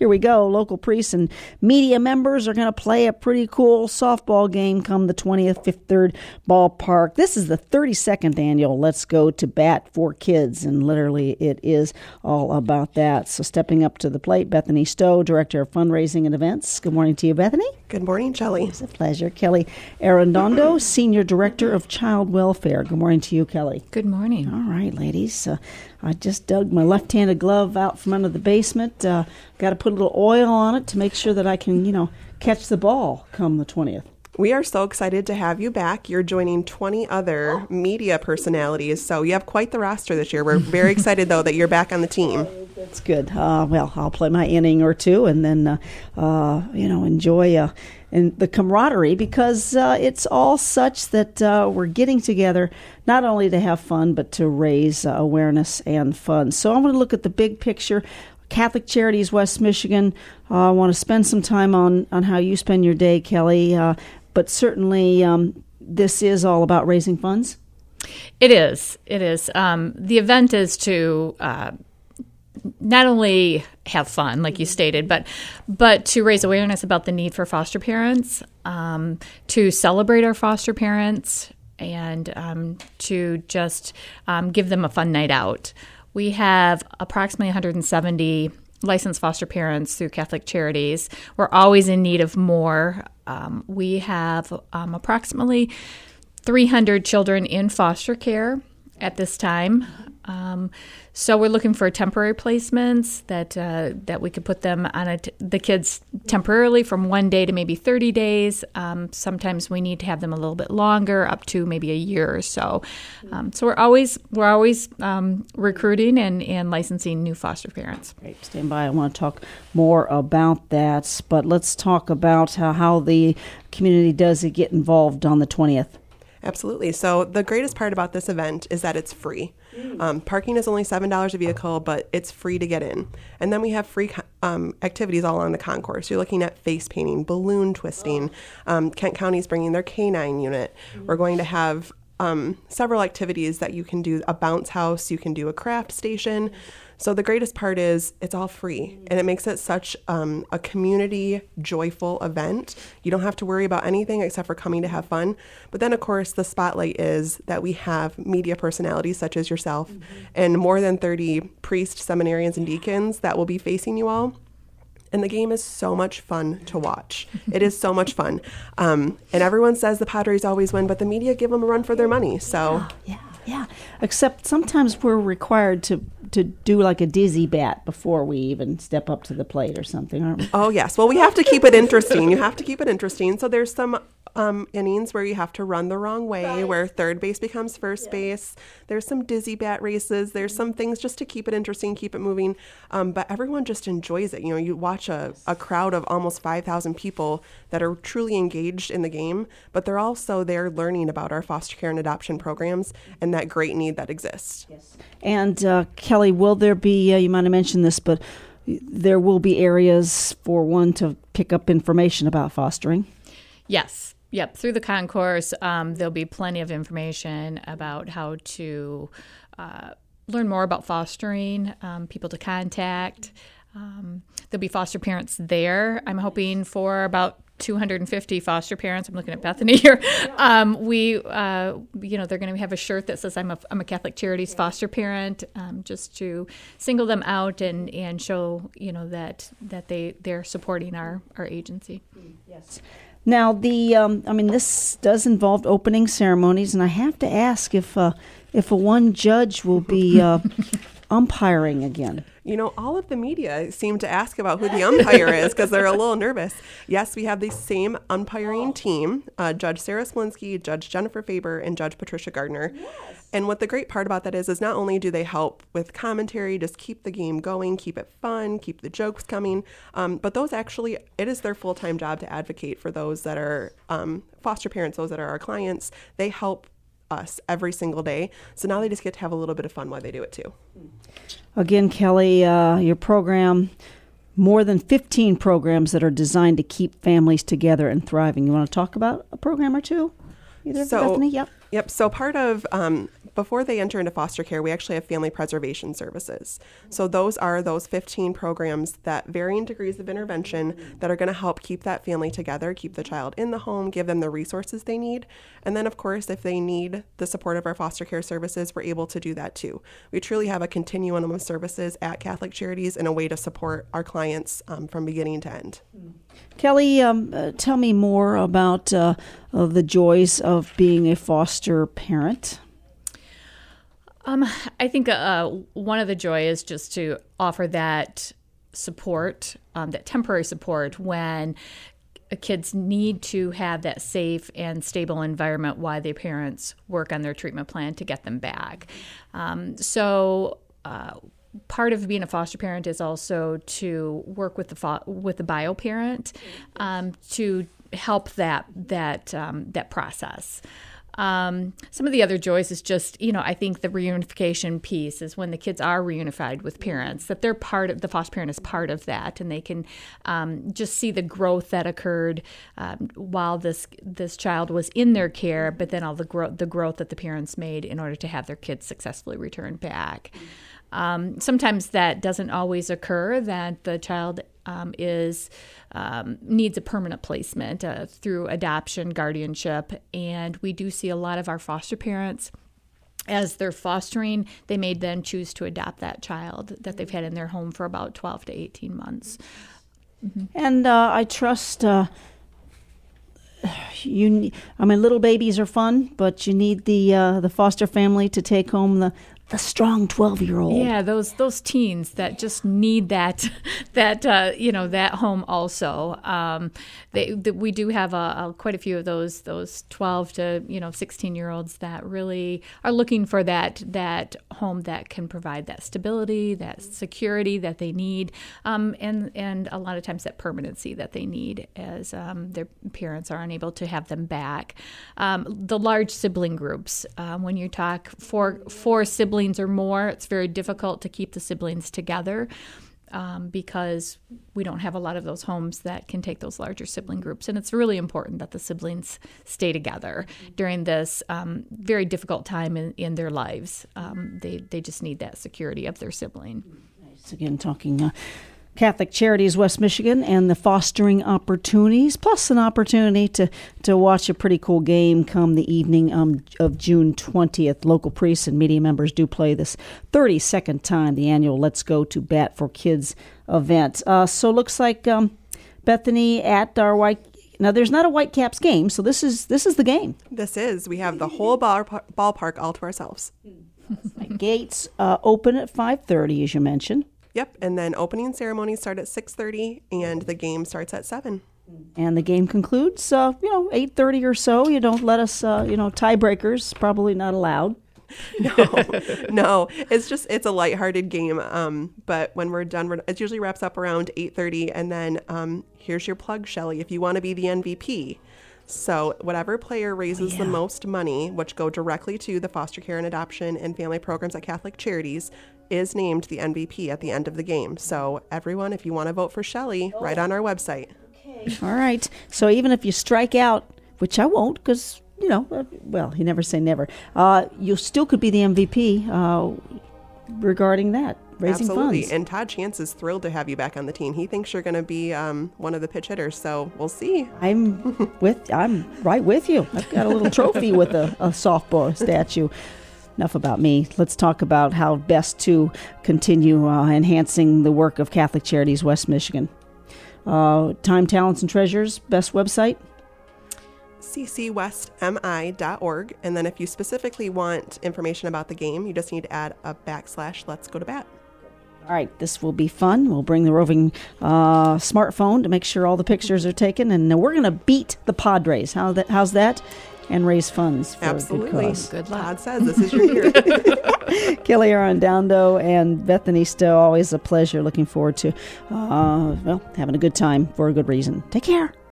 here we go. Local priests and media members are going to play a pretty cool softball game come the 20th, Fifth Third Ballpark. This is the 32nd annual Let's Go to Bat for Kids, and literally it is all about that. So stepping up to the plate, Bethany Stowe, Director of Fundraising and Events. Good morning to you, Bethany. Good morning, Shelley. It's a pleasure. Kelly Arredondo, Senior Director of Child Welfare. Good morning to you, Kelly. Good morning. All right, ladies. I just dug my left-handed glove out from under the basement. Got to put a little oil on it to make sure that I can, catch the ball come the 20th. We are so excited to have you back. You're joining 20 other media personalities, so you have quite the roster this year. We're very excited, though, that you're back on the team. That's good. Well, I'll play my inning or two and then, enjoy and the camaraderie, because it's all such that we're getting together not only to have fun, but to raise awareness and fun. So I want to look at the big picture. Catholic Charities West Michigan. I want to spend some time on how you spend your day, Kelly, but certainly this is all about raising funds. It is. The event is to not only have fun, like you stated, but to raise awareness about the need for foster parents, to celebrate our foster parents, and to just give them a fun night out. We have approximately 170 licensed foster parents through Catholic Charities. We're always in need of more. We have approximately 300 children in foster care at this time. So we're looking for temporary placements that we could put them on the kids temporarily from 1 day to maybe 30 days. Sometimes we need to have them a little bit longer, up to maybe a year or so. So we're always recruiting and licensing new foster parents. Great. Stand by. I want to talk more about that, but let's talk about how the community does get involved on the 20th. Absolutely. So the greatest part about this event is that it's free. Parking is only $7 a vehicle, but it's free to get in. And then we have free activities all along the concourse. You're looking at face painting, balloon twisting. Kent County's bringing their canine unit. We're going to have several activities that you can do, a bounce house, you can do a craft station. So the greatest part is it's all free, and it makes it such a community joyful event. You don't have to worry about anything except for coming to have fun. But then, of course, the spotlight is that we have media personalities such as yourself and more than 30 priests, seminarians, and deacons that will be facing you all. And the game is so much fun to watch. It is so much fun. And everyone says the Padres always win, but the media give them a run for their money. So Yeah. Except sometimes we're required to do like a dizzy bat before we even step up to the plate or something, aren't we? Oh, yes. Well, we have to keep it interesting. You have to keep it interesting. So there's some innings where you have to run the wrong way, where third base becomes first base. There's some dizzy bat races. There's some things just to keep it interesting, keep it moving. But everyone just enjoys it. You watch a crowd of almost 5,000 people that are truly engaged in the game, but they're also there learning about our foster care and adoption programs and that great need that exists. Yes. And Kelly, will there be, you might have mentioned this, but there will be areas for one to pick up information about fostering? Yes. Yep. Through the concourse, there'll be plenty of information about how to learn more about fostering, people to contact. There'll be foster parents there. I'm hoping for about 250 foster parents. I'm looking at Bethany here. They're going to have a shirt that says I'm a Catholic Charities foster parent, just to single them out and show that they're supporting our agency. Yes. Now this does involve opening ceremonies, and I have to ask if a one judge will be umpiring again. All of the media seem to ask about who the umpire is because they're a little nervous. Yes, we have the same umpiring team, Judge Sarah Smolinski, Judge Jennifer Faber, and Judge Patricia Gardner. Yes. And what the great part about that is not only do they help with commentary, just keep the game going, keep it fun, keep the jokes coming, but those actually, it is their full-time job to advocate for those that are foster parents, those that are our clients. They help us every single day. So now they just get to have a little bit of fun while they do it too. Again, Kelly, your program, more than 15 programs that are designed to keep families together and thriving. You want to talk about a program or two? Either Bethany? Yep. Yep. So part of, before they enter into foster care, we actually have family preservation services. So those are those 15 programs that varying degrees of intervention that are going to help keep that family together, keep the child in the home, give them the resources they need. And then, of course, if they need the support of our foster care services, we're able to do that too. We truly have a continuum of services at Catholic Charities and a way to support our clients from beginning to end. Kelly, tell me more about the joys of being a foster parent. I think one of the joy is just to offer that support, that temporary support when kids need to have that safe and stable environment while their parents work on their treatment plan to get them back. Part of being a foster parent is also to work with the bio parent to help that process. Some of the other joys is just, I think the reunification piece is when the kids are reunified with parents, that they're the foster parent is part of that, and they can just see the growth that occurred while this child was in their care, but then all the growth that the parents made in order to have their kids successfully returned back. Sometimes that doesn't always occur, that the child needs a permanent placement through adoption, guardianship, and we do see a lot of our foster parents, as they're fostering, they may then choose to adopt that child that they've had in their home for about 12 to 18 months. Mm-hmm. And I trust little babies are fun, but you need the foster family to take home the strong 12-year-old. Yeah, those teens that just need that home also. We do have quite a few of those 12 to 16-year-olds that really are looking for that home that can provide that stability, that security that they need, and a lot of times that permanency that they need as their parents are unable to have them back. The large sibling groups, when you talk four siblings or more, it's very difficult to keep the siblings together because we don't have a lot of those homes that can take those larger sibling groups. And it's really important that the siblings stay together during this very difficult time in their lives. They just need that security of their sibling. Nice. Again, talking Catholic Charities West Michigan and the fostering opportunities, plus an opportunity to watch a pretty cool game come the evening of June 20th. Local priests and media members do play this 32nd time, the annual Let's Go to Bat for Kids event. So it looks like Bethany at our Now, there's not a Whitecaps game, so this is the game. This is. We have the whole ballpark all to ourselves. Gates open at 5:30, as you mentioned. Yep, and then opening ceremonies start at 6:30, and the game starts at 7. And the game concludes, 8:30 or so. You don't let us, tiebreakers, probably not allowed. No, it's a lighthearted game. But when we're done, it usually wraps up around 8:30, and then here's your plug, Shelley, if you want to be the MVP. So whatever player raises the most money, which go directly to the foster care and adoption and family programs at Catholic Charities, is named the MVP at the end of the game. So everyone, if you want to vote for Shelley, right on our website. Okay. All right. So even if you strike out, which I won't, because, you never say never, you still could be the MVP regarding that. Raising Absolutely. funds. And Todd Chance is thrilled to have you back on the team. He thinks you're going to be one of the pitch hitters, so we'll see. I'm right with you. I've got a little trophy with a softball statue. Enough about me. Let's talk about how best to continue enhancing the work of Catholic Charities West Michigan. Time, Talents, and Treasures, best website? ccwestmi.org. And then if you specifically want information about the game, you just need to add a /Let's Go to Bat. All right, this will be fun. We'll bring the roving smartphone to make sure all the pictures are taken, and we're going to beat the Padres. How's that? And raise funds for Absolutely. a good cause. Good luck. Todd says this is your year. Kelly Arredondo and Bethany Stowe, always a pleasure. Looking forward to having a good time for a good reason. Take care.